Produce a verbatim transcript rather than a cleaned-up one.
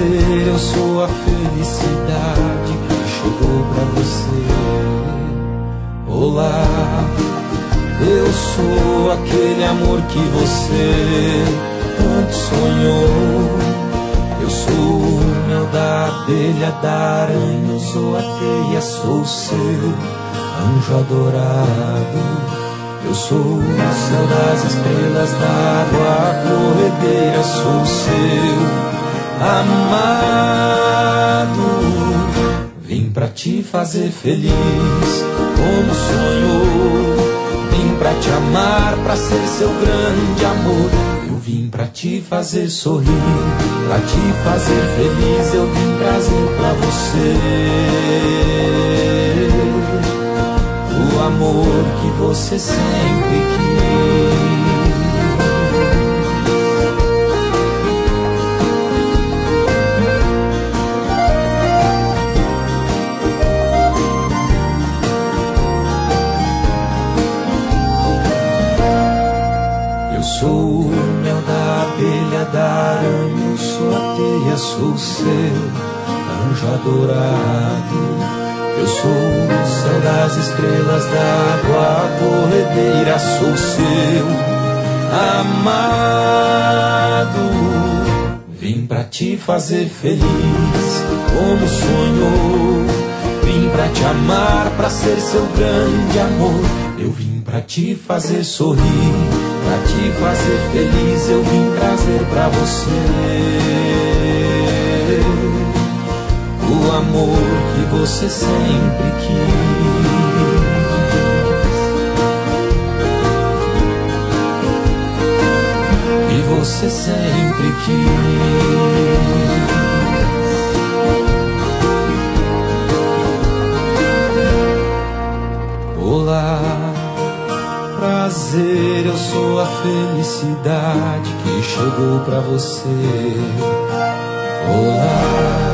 prazer, eu sou a felicidade que chegou pra você. Olá, eu sou aquele amor que você tanto sonhou. Eu sou o mel da abelha, da aranha, eu sou a teia, sou o seu anjo adorado. Eu sou o céu das estrelas, da água corredeira, sou o seu amado. Vim pra te fazer feliz, como sonhou. Vim pra te amar, pra ser seu grande amor. Eu vim pra te fazer sorrir, pra te fazer feliz. Eu vim trazer pra você o amor que você sempre quis. Eu sou o mel da abelha, da aranha, eu sou a teia, sou o seu anjo adorado. Eu sou o céu das estrelas, da água corredeira, sou seu amado. Vim pra te fazer feliz, como sonhou. Vim pra te amar, pra ser seu grande amor. Eu vim pra te fazer sorrir, pra te fazer feliz. Eu vim trazer pra você o amor que você sempre quis. E você sempre quis. Olá, prazer, eu sou a felicidade que chegou pra você. Olá,